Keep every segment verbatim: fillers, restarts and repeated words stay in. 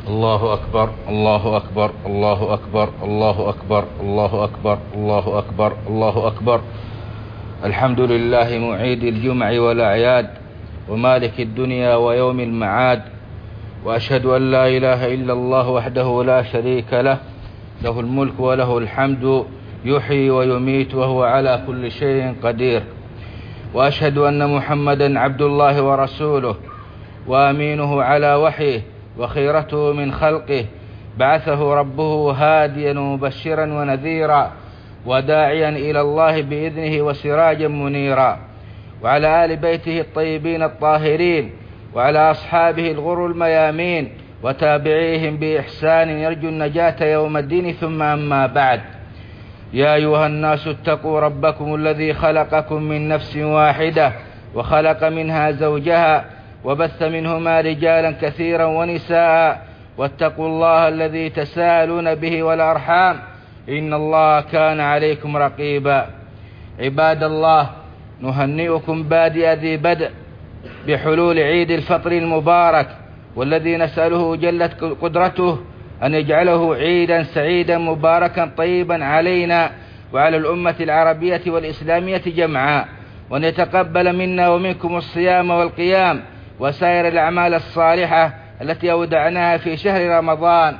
الله أكبر الله أكبر الله أكبر الله أكبر الله أكبر الله أكبر الله أكبر. الحمد لله معيد الجمع والأعياد ومالك الدنيا ويوم المعاد، وأشهد أن لا إله إلا الله وحده لا شريك له، له الملك وله الحمد، يحيي ويميت وهو على كل شيء قدير. وأشهد أن محمدا عبد الله ورسوله وأمينه على وحيه وخيرته من خلقه، بعثه ربه هاديا ومبشرا ونذيرا وداعيا إلى الله بإذنه وسراجا منيرا، وعلى آل بيته الطيبين الطاهرين، وعلى أصحابه الغر الميامين وتابعيهم بإحسان يرجو النجاة يوم الدين. ثم أما بعد، يا أيها الناس اتقوا ربكم الذي خلقكم من نفس واحدة وخلق منها زوجها وبث منهما رجالا كثيرا ونساء، واتقوا الله الذي تساءلون به والأرحام إن الله كان عليكم رقيبا. عباد الله، نهنئكم بادئ ذي بدء بحلول عيد الفطر المبارك، والذي نسأله جلت قدرته أن يجعله عيدا سعيدا مباركا طيبا علينا وعلى الأمة العربية والإسلامية جمعاء، وأن يتقبل منا ومنكم الصيام والقيام وسائر الأعمال الصالحة التي أودعناها في شهر رمضان،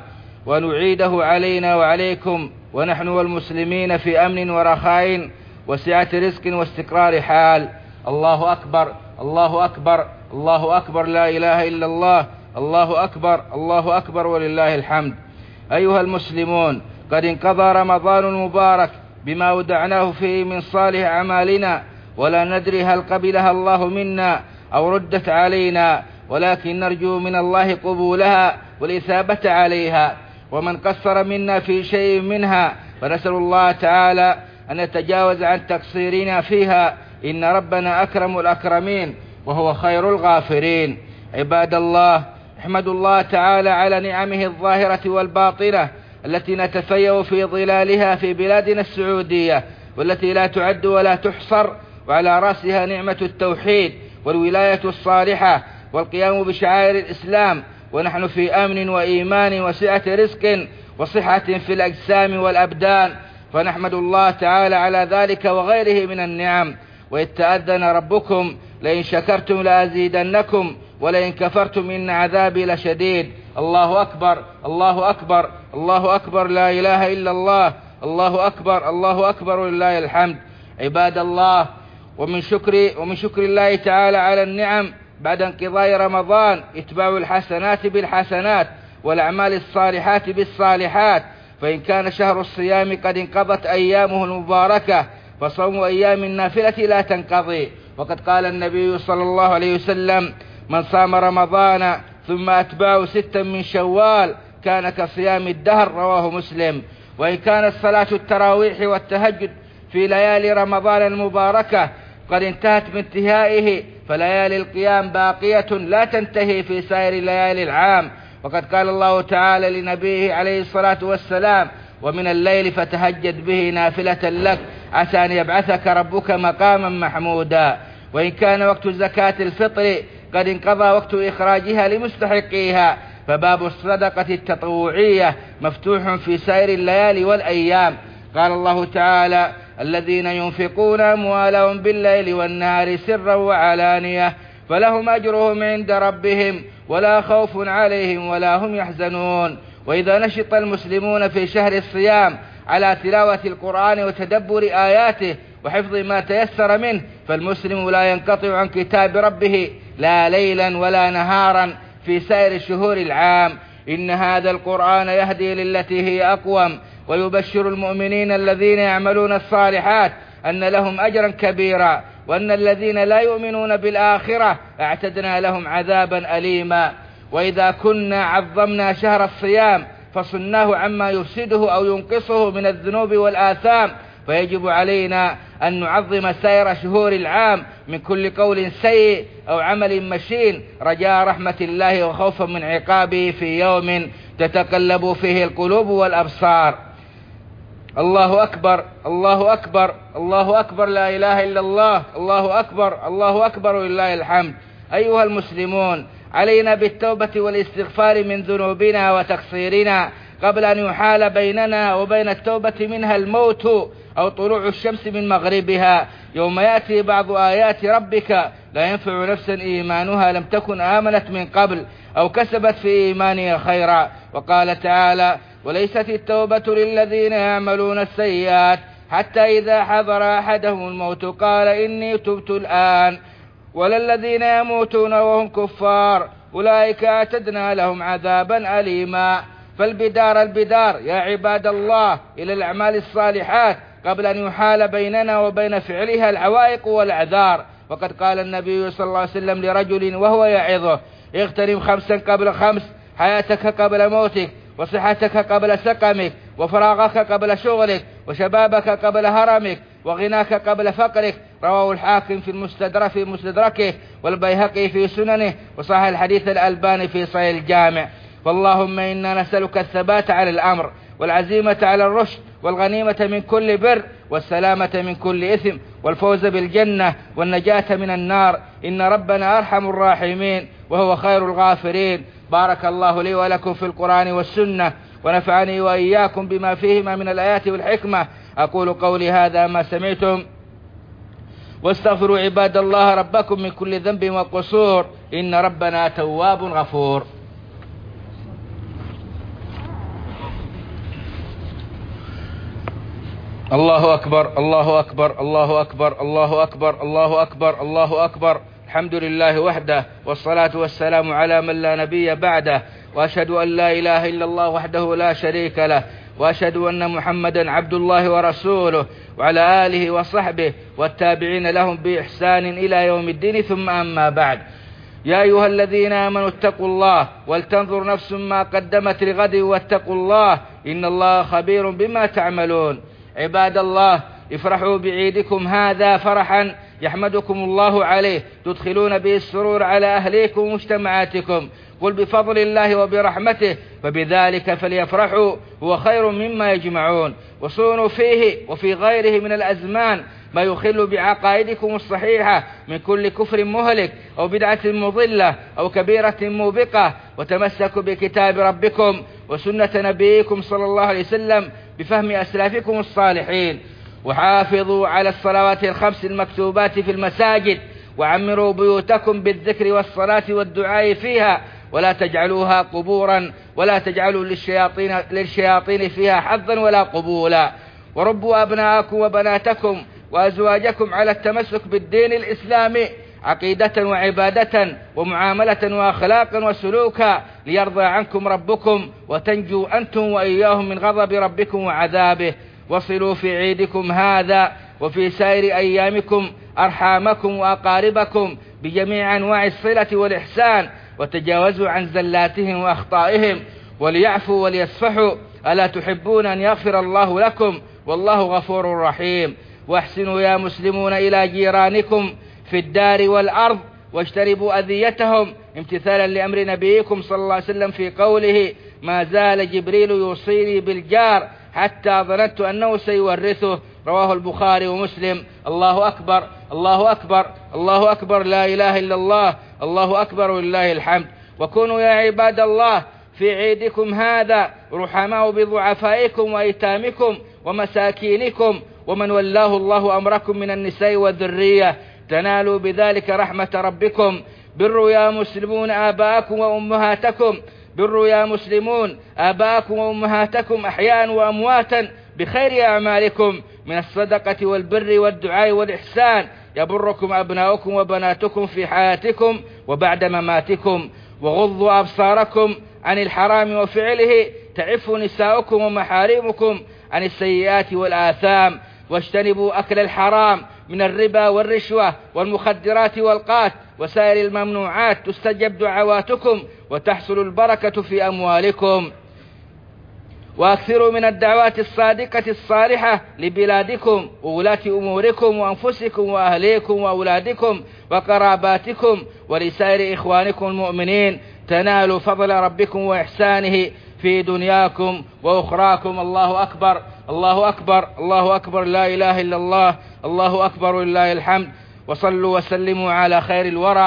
ونعيده علينا وعليكم ونحن والمسلمين في أمن ورخاء وسعة رزق واستقرار حال. الله أكبر الله أكبر الله أكبر، لا إله إلا الله، الله أكبر الله أكبر ولله الحمد. أيها المسلمون، قد انقضى رمضان المبارك بما ودعناه فيه من صالح أعمالنا، ولا ندري هل قبلها الله منا أو ردت علينا، ولكن نرجو من الله قبولها والإثابة عليها، ومن قصر منا في شيء منها فنسأل الله تعالى أن يتجاوز عن تقصيرنا فيها، إن ربنا أكرم الأكرمين وهو خير الغافرين. عباد الله، احمدوا الله تعالى على نعمه الظاهرة والباطنة التي نتفيأ في ظلالها في بلادنا السعودية، والتي لا تعد ولا تحصر، وعلى رأسها نعمة التوحيد والولاية الصالحة والقيام بشعائر الإسلام، ونحن في أمن وإيمان وسعة رزق وصحة في الأجسام والأبدان، فنحمد الله تعالى على ذلك وغيره من النعم. وإذ تأذن ربكم لئن شكرتم لأزيدنكم ولئن كفرتم إن عذابي لشديد. الله أكبر الله أكبر الله أكبر، لا إله إلا الله، الله أكبر الله أكبر ولله الحمد. عباد الله، ومن شكر ومن شكر الله تعالى على النعم بعد انقضاء رمضان اتباع الحسنات بالحسنات والأعمال الصالحات بالصالحات، فإن كان شهر الصيام قد انقضت أيامه المباركة، فصوم أيام النافلة لا تنقضي. وقد قال النبي صلى الله عليه وسلم: من صام رمضان ثم أتبعه ستا من شوال كان كصيام الدهر، رواه مسلم. وإن كانت صلاة التراويح والتهجد في ليالي رمضان المباركة قد انتهت بانتهائه، فليالي القيام باقية لا تنتهي في سائر ليالي العام. وقد قال الله تعالى لنبيه عليه الصلاة والسلام: ومن الليل فتهجد به نافلة لك عسى أن يبعثك ربك مقاما محمودا. وإن كان وقت زكاة الفطر قد انقضى وقت إخراجها لمستحقيها، فباب الصدقة التطوعية مفتوح في سائر الليالي والأيام. قال الله تعالى: الذين ينفقون أموالهم بالليل والنهار سرا وعلانية فلهم أجرهم عند ربهم ولا خوف عليهم ولا هم يحزنون. وإذا نشط المسلمون في شهر الصيام على تلاوة القرآن وتدبر آياته وحفظ ما تيسر منه، فالمسلم لا ينقطع عن كتاب ربه لا ليلا ولا نهارا في سائر شهور العام. إن هذا القرآن يهدي للتي هي أقوم، ويبشر المؤمنين الذين يعملون الصالحات أن لهم أجرا كبيرا، وأن الذين لا يؤمنون بالآخرة اعتدنا لهم عذابا أليما. وإذا كنا عظمنا شهر الصيام فصناه عما يفسده أو ينقصه من الذنوب والآثام، فيجب علينا أن نعظم سائر شهور العام من كل قول سيء أو عمل مشين، رجاء رحمة الله وخوفا من عقابه في يوم تتقلب فيه القلوب والأبصار. الله أكبر الله أكبر الله أكبر، لا إله إلا الله، الله أكبر الله أكبر ولله الحمد. أيها المسلمون، علينا بالتوبة والاستغفار من ذنوبنا وتقصيرنا قبل أن يحال بيننا وبين التوبة منها الموت أو طلوع الشمس من مغربها، يوم يأتي بعض آيات ربك لا ينفع نفسا إيمانها لم تكن آمنت من قبل أو كسبت في إيمانها خيرا. وقال تعالى: وليست التوبة للذين يعملون السيئات حتى إذا حضر أحدهم الموت قال إني تبت الآن، ولا الذين يموتون وهم كفار أولئك أعتدنا لهم عذابا أليما. فالبدار البدار يا عباد الله إلى الأعمال الصالحات قبل أن يحال بيننا وبين فعلها العوائق والأعذار. وقد قال النبي صلى الله عليه وسلم لرجل وهو يعظه: اغتنم خمسا قبل خمس، حياتك قبل موتك، وصحتك قبل سقمك، وفراغك قبل شغلك، وشبابك قبل هرمك، وغناك قبل فقرك. رواه الحاكم في المستدرك في مستدركه، والبيهقي في سننه، وصحح الحديث الألباني في صحيح الجامع. فاللهم إنا نسألك الثبات على الأمر، والعزيمة على الرشد، والغنيمة من كل بر، والسلامة من كل إثم، والفوز بالجنة، والنجاة من النار. إن ربنا أرحم الراحمين وهو خير الغافرين. بارك الله لي ولكم في القرآن والسنة، ونفعني وإياكم بما فيهما من الآيات والحكمة. أقول قولي هذا ما سمعتم، واستغفروا عباد الله ربكم من كل ذنب وقصور، إن ربنا تواب غفور. الله أكبر الله أكبر الله أكبر الله أكبر الله أكبر الله أكبر. الحمد لله وحده، والصلاة والسلام على من لا نبي بعده، وأشهد أن لا إله إلا الله وحده لا شريك له، وأشهد أن محمدا عبد الله ورسوله، وعلى آله وصحبه والتابعين لهم بإحسان إلى يوم الدين. ثم أما بعد، يا أيها الذين آمنوا اتقوا الله ولتنظر نفس ما قدمت لغد واتقوا الله إن الله خبير بما تعملون. عباد الله، افرحوا بعيدكم هذا فرحا يحمدكم الله عليه، تدخلون به السرور على أهليكم ومجتمعاتكم. قل بفضل الله وبرحمته فبذلك فليفرحوا هو خير مما يجمعون. وصونوا فيه وفي غيره من الأزمان ما يخل بعقائدكم الصحيحة من كل كفر مهلك أو بدعة مضلة أو كبيرة موبقة، وتمسكوا بكتاب ربكم وسنة نبيكم صلى الله عليه وسلم بفهم أسلافكم الصالحين. وحافظوا على الصلوات الخمس المكتوبات في المساجد، وعمروا بيوتكم بالذكر والصلاة والدعاء فيها، ولا تجعلوها قبورا، ولا تجعلوا للشياطين, للشياطين فيها حظا ولا قبولا. وربوا أبناءكم وبناتكم وأزواجكم على التمسك بالدين الإسلامي عقيدة وعبادة ومعاملة وأخلاقا وسلوكا، ليرضى عنكم ربكم وتنجوا أنتم وإياهم من غضب ربكم وعذابه. وصلوا في عيدكم هذا وفي سائر أيامكم أرحامكم وأقاربكم بجميع أنواع الصلة والإحسان، وتجاوزوا عن زلاتهم وأخطائهم، وليعفوا وليصفحوا. ألا تحبون أن يغفر الله لكم؟ والله غفور رحيم. واحسنوا يا مسلمون إلى جيرانكم في الدار والأرض، واجتنبوا أذيتهم امتثالا لأمر نبيكم صلى الله عليه وسلم في قوله: ما زال جبريل يوصيني بالجار حتى ظننت أنه سيورثه. رواه البخاري ومسلم. الله أكبر الله أكبر الله أكبر، لا إله إلا الله، الله أكبر ولله الحمد. وكونوا يا عباد الله في عيدكم هذا رحماء بضعفائكم وأيتامكم ومساكينكم ومن ولاه الله أمركم من النساء والذرية، تنالوا بذلك رحمة ربكم. بروا يا مسلمون آباءكم وأمهاتكم، بروا يا مسلمون آباءكم وأمهاتكم أحياء وأمواتا بخير أعمالكم من الصدقة والبر والدعاء والإحسان، يبركم أبناؤكم وبناتكم في حياتكم وبعد مماتكم. وغضوا أبصاركم عن الحرام وفعله، تعف نساؤكم ومحارمكم عن السيئات والآثام. واجتنبوا أكل الحرام من الربا والرشوة والمخدرات والقات وسائر الممنوعات، تستجب دعواتكم وتحصل البركة في أموالكم. وأكثروا من الدعوات الصادقة الصالحة لبلادكم وولاة أموركم وأنفسكم وأهليكم وأولادكم وقراباتكم ولسائر إخوانكم المؤمنين، تنالوا فضل ربكم وإحسانه في دنياكم وأخراكم. الله أكبر الله أكبر الله أكبر، لا إله إلا الله، الله أكبر ولله الحمد. وصلوا وسلموا على خير الورى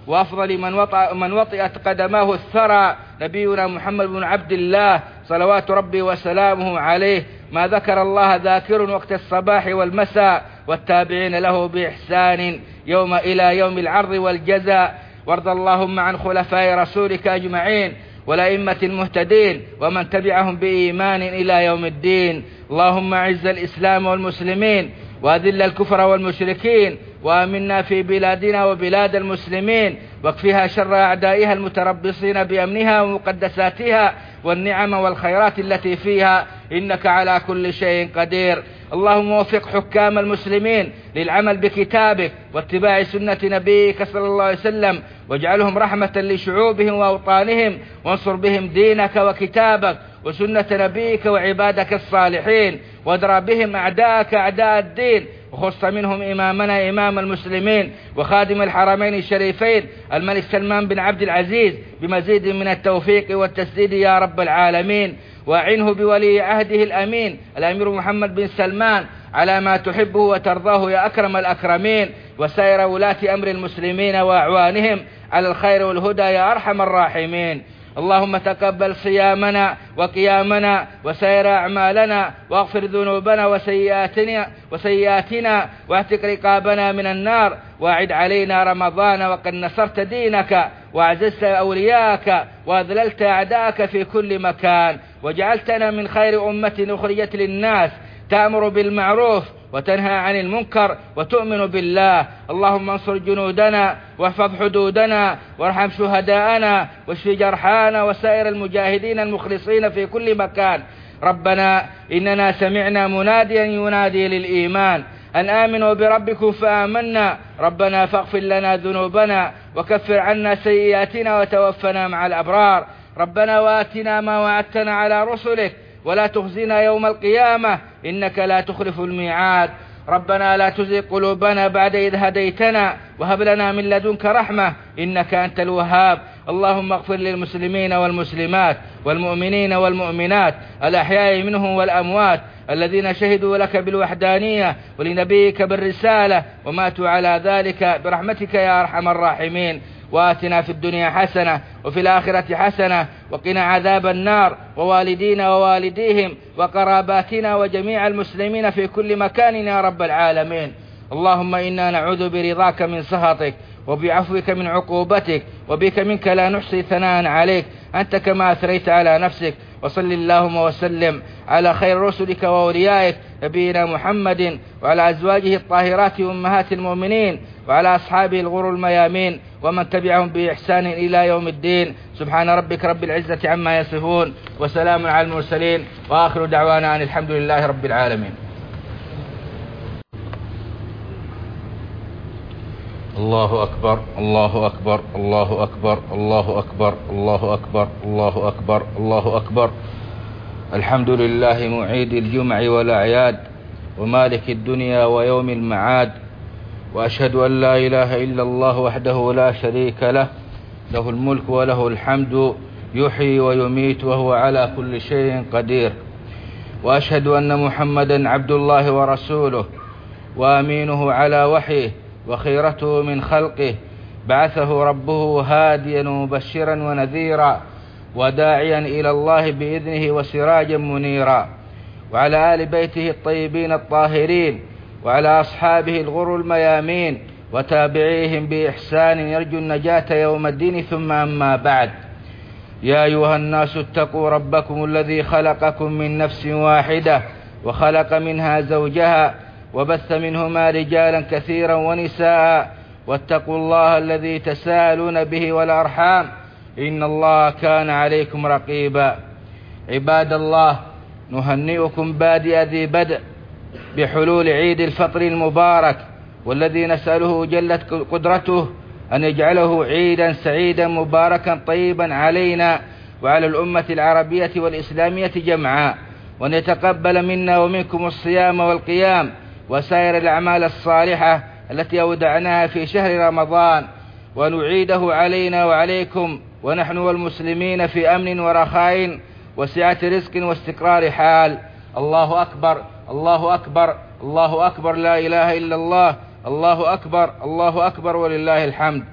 وأفضل من وطأ من وطئت قدماه الثرى نبينا محمد بن عبد الله صلوات ربي وسلامه عليه، ما ذكر الله ذاكر وقت الصباح والمساء، والتابعين له بإحسان يوم إلى يوم العرض والجزاء. وارض اللهم عن خلفاء رسولك أجمعين والأئمة المهتدين ومن تبعهم بإيمان إلى يوم الدين. اللهم أعز الإسلام والمسلمين وأذل الكفر والمشركين، وآمنا في بلادنا وبلاد المسلمين، واكفها شر أعدائها المتربصين بأمنها ومقدساتها والنعم والخيرات التي فيها، إنك على كل شيء قدير. اللهم وفق حكام المسلمين للعمل بكتابك واتباع سنة نبيك صلى الله عليه وسلم، واجعلهم رحمة لشعوبهم وأوطانهم، وانصر بهم دينك وكتابك وسنة نبيك وعبادك الصالحين، وادرى بهم أعداءك أعداء الدين، وخص منهم إمامنا إمام المسلمين وخادم الحرمين الشريفين الملك سلمان بن عبد العزيز بمزيد من التوفيق والتسديد يا رب العالمين. وأعنه بولي عهده الأمين الأمير محمد بن سلمان على ما تحبه وترضاه يا أكرم الأكرمين، وسائر ولاة أمر المسلمين وأعوانهم على الخير والهدى يا أرحم الراحمين. اللهم تقبل صيامنا وقيامنا وسائر أعمالنا، واغفر ذنوبنا وسيئاتنا وسيئاتنا واعتق رقابنا من النار، واعد علينا رمضان وقد نصرت دينك وأعززت أولياءك وأذللت أعداءك في كل مكان، وجعلتنا من خير أمة أخرجت للناس تأمر بالمعروف وتنهى عن المنكر وتؤمن بالله. اللهم انصر جنودنا واحفظ حدودنا وارحم شهداءنا واشف جرحانا وسائر المجاهدين المخلصين في كل مكان. ربنا إننا سمعنا مناديا ينادي للإيمان أن آمنوا بربكم فآمنا، ربنا فاغفر لنا ذنوبنا وكفر عنا سيئاتنا وتوفنا مع الأبرار. ربنا وآتنا ما وعدتنا على رسلك ولا تخزنا يوم القيامة إنك لا تخلف الميعاد. ربنا لا تزغ قلوبنا بعد إذ هديتنا وهب لنا من لدنك رحمة إنك أنت الوهاب. اللهم اغفر للمسلمين والمسلمات والمؤمنين والمؤمنات الأحياء منهم والأموات الذين شهدوا لك بالوحدانية ولنبيك بالرسالة وماتوا على ذلك برحمتك يا أرحم الراحمين. وآتنا في الدنيا حسنة وفي الآخرة حسنة وقنا عذاب النار، ووالدينا ووالديهم وقراباتنا وجميع المسلمين في كل مكان يا رب العالمين. اللهم إنا نعوذ برضاك من سخطك وبعفوك من عقوبتك، وبك منك لا نحصي ثناء عليك أنت كما أثريت على نفسك. وصل اللهم وسلم على خير رسلك وأوليائك نبينا محمد وعلى أزواجه الطاهرات أمهات المؤمنين وعلى أصحابه الغر الميامين ومن تبعهم بإحسان إلى يوم الدين. سبحان ربك رب العزة عما يصفون وسلام على المرسلين وآخر دعوانا أن الحمد لله رب العالمين. الله أكبر الله أكبر الله أكبر الله أكبر الله أكبر الله أكبر الله أكبر. الحمد لله معيد الجمع والأعياد ومالك الدنيا ويوم المعاد، وأشهد أن لا إله إلا الله وحده لا شريك له، له الملك وله الحمد يحيي ويميت وهو على كل شيء قدير. وأشهد أن محمدا عبد الله ورسوله وأمينه على وحيه وخيرته من خلقه، بعثه ربه هاديا مبشرا ونذيرا وداعيا إلى الله بإذنه وسراجا منيرا، وعلى آل بيته الطيبين الطاهرين وعلى أصحابه الغر الميامين وتابعيهم بإحسان يرجو النجاة يوم الدين. ثم أما بعد، يا أيها الناس اتقوا ربكم الذي خلقكم من نفس واحدة وخلق منها زوجها وبث منهما رجالا كثيرا ونساء، واتقوا الله الذي تساءلون به والأرحام إن الله كان عليكم رقيبا. عباد الله، نهنئكم بادئ ذي بدء بحلول عيد الفطر المبارك، والذي نسأله جلت قدرته أن يجعله عيدا سعيدا مباركا طيبا علينا وعلى الأمة العربية والإسلامية جمعاء، وأن يتقبل منا ومنكم الصيام والقيام وسائر الأعمال الصالحة التي أودعناها في شهر رمضان، ونعيده علينا وعليكم ونحن والمسلمين في أمن ورخاء وسعة رزق واستقرار حال. الله أكبر الله أكبر الله أكبر، لا إله إلا الله، الله أكبر الله أكبر ولله الحمد.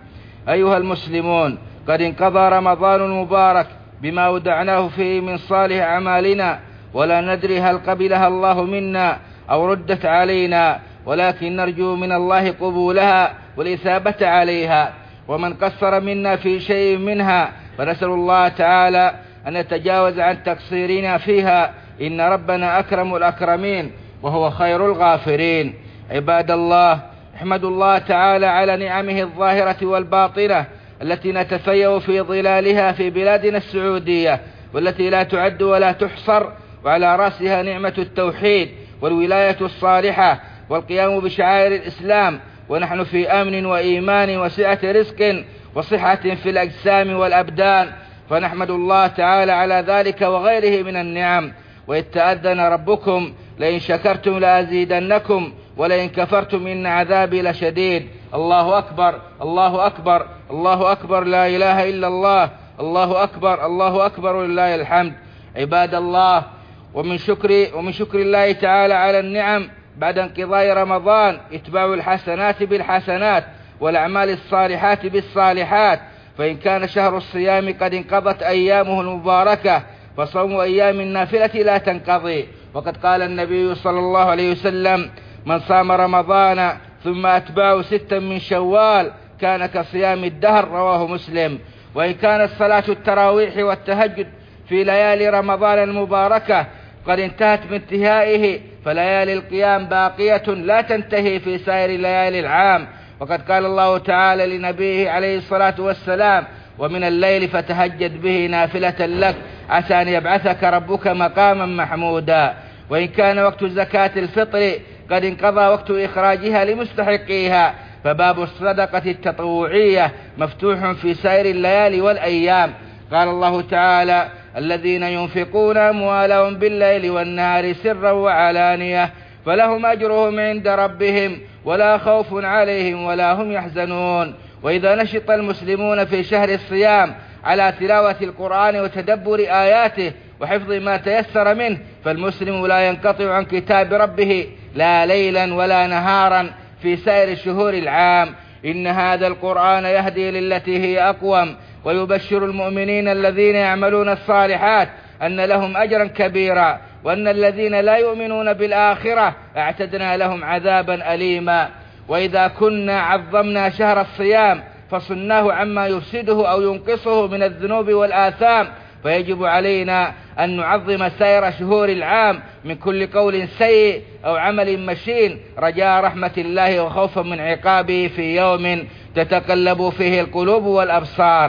أيها المسلمون، قد انقضى رمضان المبارك بما ودعناه فيه من صالح أعمالنا، ولا ندري هل قبلها الله منا أو ردت علينا، ولكن نرجو من الله قبولها والإثابة عليها. ومن قصر منا في شيء منها فنسأل الله تعالى أن يتجاوز عن تقصيرنا فيها، إن ربنا أكرم الأكرمين وهو خير الغافرين. عباد الله، احمدوا الله تعالى على نعمه الظاهرة والباطنة التي نتفيأ في ظلالها في بلادنا السعودية، والتي لا تعد ولا تحصر، وعلى رأسها نعمة التوحيد والولاية الصالحة والقيام بشعائر الإسلام، ونحن في أمن وإيمان وسعة رزق وصحة في الأجسام والأبدان، فنحمد الله تعالى على ذلك وغيره من النعم. وإذ تأذن ربكم لئن شكرتم لأزيدنكم ولئن كفرتم إن عذابي لشديد. الله أكبر، الله أكبر، الله أكبر، لا إله إلا الله، الله أكبر، الله أكبر ولله الحمد. عباد الله، ومن شكر ومن شكر الله تعالى على النعم بعد انقضاء رمضان اتباع الحسنات بالحسنات والأعمال الصالحات بالصالحات، فإن كان شهر الصيام قد انقضت أيامه المباركة، فصوم أيام النافلة لا تنقضي. وقد قال النبي صلى الله عليه وسلم: من صام رمضان ثم أتبعه ستا من شوال كان كصيام الدهر، رواه مسلم. وإن كانت صلاة التراويح والتهجد في ليالي رمضان المباركة قد انتهت بانتهائه، فليالي القيام باقية لا تنتهي في سائر ليالي العام. وقد قال الله تعالى لنبيه عليه الصلاة والسلام: ومن الليل فتهجد به نافلة لك عسى أن يبعثك ربك مقاما محمودا. وإن كان وقت زكاة الفطر قد انقضى وقت إخراجها لمستحقيها، فباب الصدقة التطوعية مفتوح في سائر الليالي والأيام. قال الله تعالى: الذين ينفقون أموالهم بالليل والنهار سرا وعلانية فلهم أجرهم عند ربهم ولا خوف عليهم ولا هم يحزنون. وإذا نشط المسلمون في شهر الصيام على تلاوة القرآن وتدبر آياته وحفظ ما تيسر منه، فالمسلم لا ينقطع عن كتاب ربه لا ليلا ولا نهارا في سائر شهور العام. إن هذا القرآن يهدي للتي هي أقوم، ويبشر المؤمنين الذين يعملون الصالحات أن لهم أجرا كبيرا، وأن الذين لا يؤمنون بالآخرة اعتدنا لهم عذابا أليما. وإذا كنا عظمنا شهر الصيام فصناه عما يفسده أو ينقصه من الذنوب والآثام، فيجب علينا أن نعظم سائر شهور العام من كل قول سيء أو عمل مشين، رجاء رحمة الله وخوفا من عقابه في يوم تتقلب فيه القلوب والأبصار.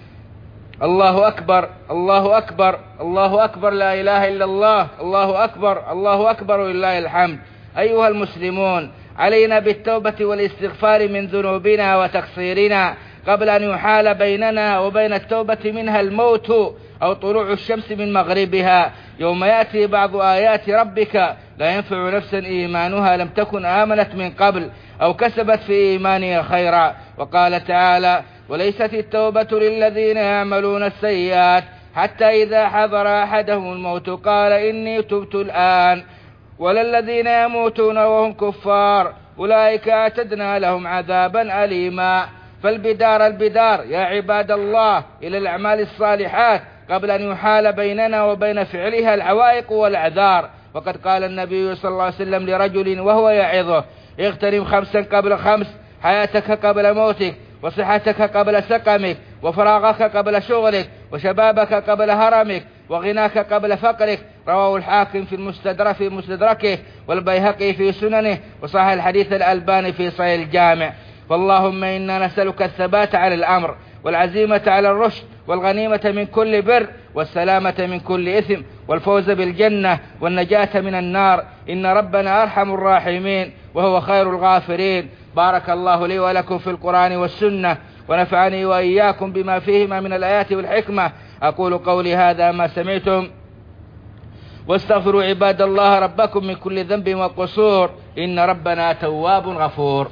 الله أكبر، الله أكبر، الله أكبر، لا إله إلا الله، الله أكبر، الله أكبر ولله الحمد. أيها المسلمون، علينا بالتوبة والاستغفار من ذنوبنا وتقصيرنا قبل أن يحال بيننا وبين التوبة منها الموت أو طلوع الشمس من مغربها، يوم يأتي بعض آيات ربك لا ينفع نفسا إيمانها لم تكن آمنت من قبل أو كسبت في إيمانها خيرا. وقال تعالى: وليست التوبة للذين يعملون السيئات حتى إذا حضر أحدهم الموت قال إني تبت الآن، ولا الذين يموتون وهم كفار أولئك أعتدنا لهم عذابا أليما. فالبدار البدار يا عباد الله إلى الأعمال الصالحات قبل أن يحال بيننا وبين فعلها العوائق والأعذار. وقد قال النبي صلى الله عليه وسلم لرجل وهو يعظه: اغتنم خمسا قبل خمس، حياتك قبل موتك، وصحتك قبل سقمك، وفراغك قبل شغلك، وشبابك قبل هرمك، وغناك قبل فقرك. رواه الحاكم في المستدرك في مستدركه، والبيهقي في سننه، وصحح الحديث الألباني في صحيح الجامع. فاللهم إنا نسألك الثبات على الأمر، والعزيمة على الرشد، والغنيمة من كل بر، والسلامة من كل إثم، والفوز بالجنة، والنجاة من النار. إن ربنا أرحم الراحمين وهو خير الغافرين. بارك الله لي ولكم في القرآن والسنة، ونفعني وإياكم بما فيهما من الآيات والحكمة. أقول قولي هذا ما سمعتم، واستغفروا عباد الله ربكم من كل ذنب وقصور، إن ربنا تواب غفور.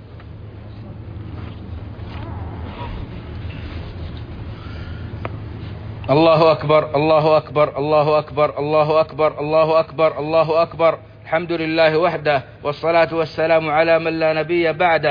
الله أكبر، الله أكبر، الله أكبر، الله أكبر، الله أكبر، الله أكبر. الحمد لله وحده، والصلاة والسلام على من لا نبي بعده،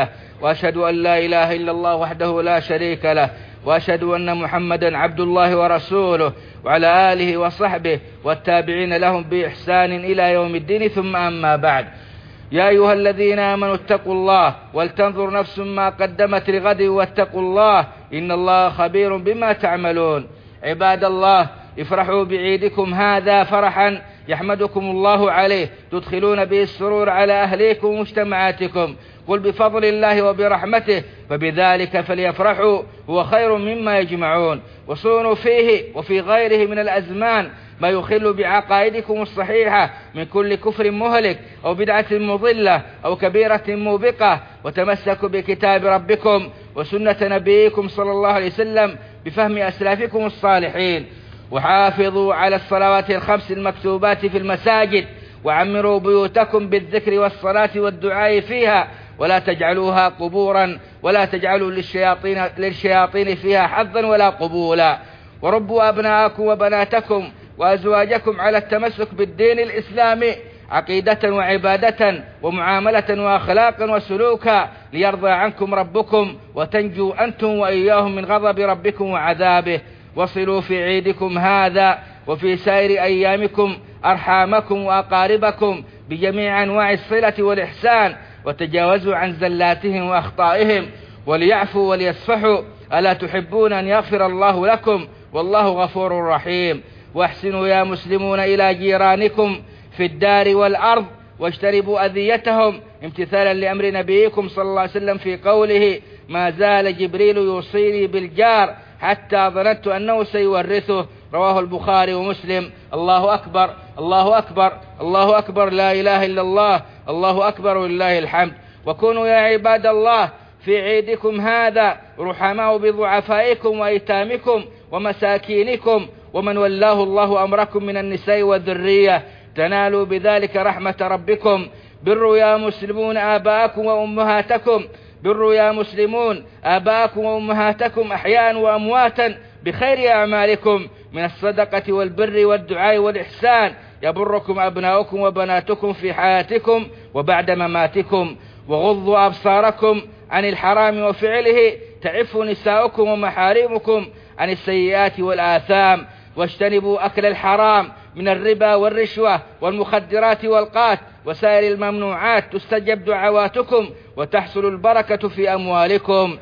وأشهد أن لا إله إلا الله وحده لا شريك له، وأشهد أن محمدا عبد الله ورسوله، وعلى آله وصحبه والتابعين لهم بإحسان إلى يوم الدين، ثم أما بعد. يا أيها الذين آمنوا اتقوا الله ولتنظر نفس ما قدمت لغد واتقوا الله إن الله خبير بما تعملون. عباد الله، افرحوا بعيدكم هذا فرحا يحمدكم الله عليه، تدخلون به السرور على أهليكم ومجتمعاتكم. قل بفضل الله وبرحمته فبذلك فليفرحوا هو خير مما يجمعون. وصونوا فيه وفي غيره من الأزمان ما يخل بعقائدكم الصحيحة من كل كفر مهلك أو بدعة مضلة أو كبيرة موبقة، وتمسكوا بكتاب ربكم وسنة نبيكم صلى الله عليه وسلم بفهم أسلافكم الصالحين. وحافظوا على الصلوات الخمس المكتوبات في المساجد، وعمروا بيوتكم بالذكر والصلاة والدعاء فيها، ولا تجعلوها قبورا، ولا تجعلوا للشياطين, للشياطين فيها حظا ولا قبولا. وربوا أبناءكم وبناتكم وأزواجكم على التمسك بالدين الإسلامي عقيدة وعبادة ومعاملة وأخلاقا وسلوكا، ليرضى عنكم ربكم وتنجوا أنتم وإياهم من غضب ربكم وعذابه. وصلوا في عيدكم هذا وفي سائر أيامكم أرحامكم وأقاربكم بجميع أنواع الصلة والإحسان، وتجاوزوا عن زلاتهم وأخطائهم، وليعفوا وليصفحوا. ألا تحبون أن يغفر الله لكم؟ والله غفور رحيم. واحسنوا يا مسلمون إلى جيرانكم في الدار والأرض، واجتنبوا أذيتهم امتثالا لأمر نبيكم صلى الله عليه وسلم في قوله: ما زال جبريل يوصيني بالجار حتى ظننت أنه سيورثه. رواه البخاري ومسلم. الله أكبر، الله أكبر، الله أكبر، لا إله إلا الله، الله أكبر ولله الحمد. وكونوا يا عباد الله في عيدكم هذا رحماء بضعفائكم وأيتامكم ومساكينكم ومن ولاه الله أمركم من النساء والذرية، تنالوا بذلك رحمة ربكم. بروا يا مسلمون آباءكم وأمهاتكم، بروا يا مسلمون آباءكم وأمهاتكم أحياء وأمواتا بخير أعمالكم من الصدقة والبر والدعاء والإحسان، يبركم أبناؤكم وبناتكم في حياتكم وبعد مماتكم. وغضوا أبصاركم عن الحرام وفعله، تعف نساؤكم ومحارمكم عن السيئات والآثام. واجتنبوا أكل الحرام من الربا والرشوة والمخدرات والقات وسائر الممنوعات، تستجب دعواتكم وتحصل البركة في أموالكم.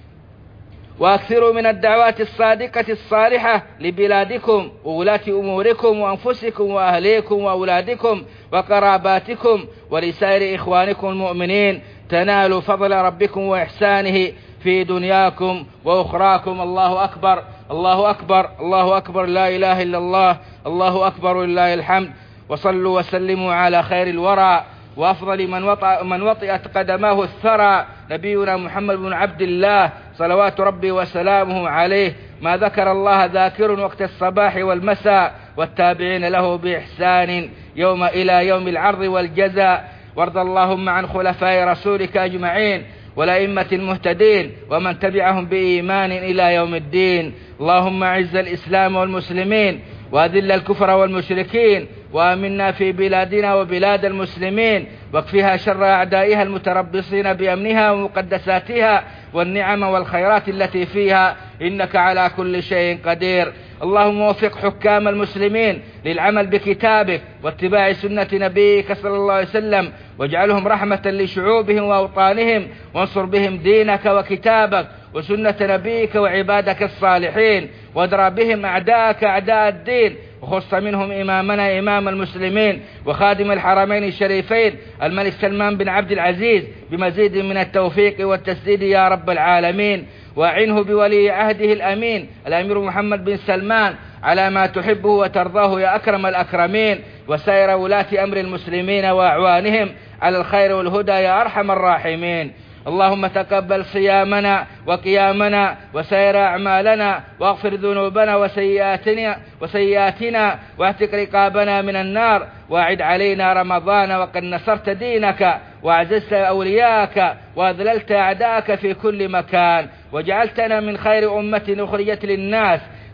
وأكثروا من الدعوات الصادقة الصالحة لبلادكم وولاة أموركم وأنفسكم وأهليكم وأولادكم وقراباتكم ولسائر إخوانكم المؤمنين، تنالوا فضل ربكم وإحسانه في دنياكم وأخراكم. الله أكبر، الله أكبر، الله أكبر، لا إله إلا الله، الله أكبر ولله الحمد. وصلوا وسلموا على خير الورى وأفضل من, وطأ من وطئت قدماه الثرى، نبينا محمد بن عبد الله صلوات ربي وسلامه عليه. ما ذكر الله ذاكر وقت الصباح والمساء، والتابعين له بإحسان يوم إلى يوم العرض والجزاء. وارض اللهم عن خلفاء رسولك أجمعين والأئمة المهتدين ومن تبعهم بإيمان إلى يوم الدين. اللهم أعز الإسلام والمسلمين وأذل الكفر والمشركين، وآمنا في بلادنا وبلاد المسلمين، واكفها شر أعدائها المتربصين بأمنها ومقدساتها والنعم والخيرات التي فيها، إنك على كل شيء قدير. اللهم وفق حكام المسلمين للعمل بكتابك واتباع سنة نبيك صلى الله عليه وسلم، واجعلهم رحمة لشعوبهم وأوطانهم، وانصر بهم دينك وكتابك وسنة نبيك وعبادك الصالحين، وادرى بهم أعداءك أعداء الدين، وخص منهم إمامنا إمام المسلمين وخادم الحرمين الشريفين الملك سلمان بن عبد العزيز بمزيد من التوفيق والتسديد يا رب العالمين. وأعنه بولي عهده الأمين الأمير محمد بن سلمان على ما تحبه وترضاه يا أكرم الأكرمين، وسائر ولاة أمر المسلمين وأعوانهم على الخير والهدى يا أرحم الراحمين. اللهم تقبل صيامنا وقيامنا وسائر أعمالنا، واغفر ذنوبنا وسيئاتنا, وسيئاتنا واعتق رقابنا من النار، واعد علينا رمضان وقد نصرت دينك وأعززت أولياءك وأذللت أعداءك في كل مكان، وجعلتنا من خير أمة أخرجت للناس،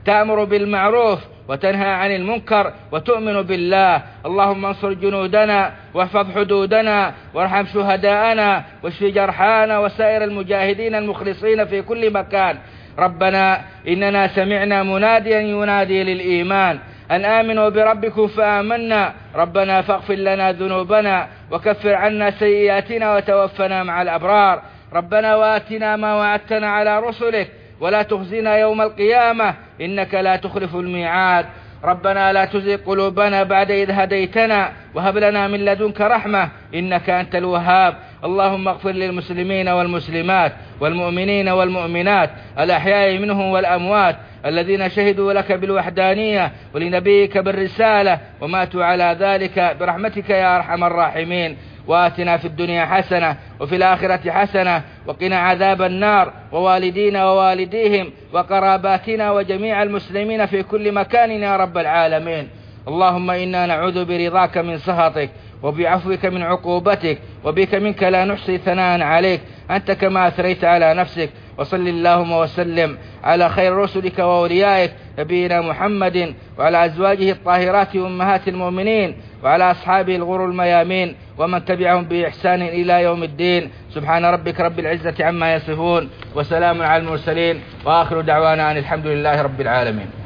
تأمر بالمعروف وتنهى عن المنكر وتؤمن بالله. اللهم انصر جنودنا واحفظ حدودنا وارحم شهداءنا واشف جرحانا وسائر المجاهدين المخلصين في كل مكان. ربنا إننا سمعنا مناديا ينادي للإيمان أن آمنوا بربكم فآمنا. ربنا فاغفر لنا ذنوبنا وكفر عنا سيئاتنا وتوفنا مع الأبرار. ربنا وآتنا ما وعدتنا على رسلك ولا تخزنا يوم القيامة إنك لا تخلف الميعاد. ربنا لا تزغ قلوبنا بعد إذ هديتنا وهب لنا من لدنك رحمة إنك أنت الوهاب. اللهم اغفر للمسلمين والمسلمات والمؤمنين والمؤمنات الأحياء منهم والأموات الذين شهدوا لك بالوحدانية ولنبيك بالرسالة وماتوا على ذلك برحمتك يا أرحم الراحمين. وآتنا في الدنيا حسنة وفي الآخرة حسنة وقنا عذاب النار ووالدينا ووالديهم وقراباتنا وجميع المسلمين في كل مكان يا رب العالمين. اللهم إنا نعوذ برضاك من سخطك وبعفوك من عقوبتك وبك منك لا نحصي ثناء عليك أنت كما أثريت على نفسك. وصل اللهم وسلم على خير رسلك وأوليائك نبينا محمد وعلى أزواجه الطاهرات أمهات المؤمنين وعلى أصحابه الغر الميامين ومن تبعهم بإحسان إلى يوم الدين. سبحان ربك رب العزة عما يصفون وسلام على المرسلين وآخر دعوانا أن الحمد لله رب العالمين.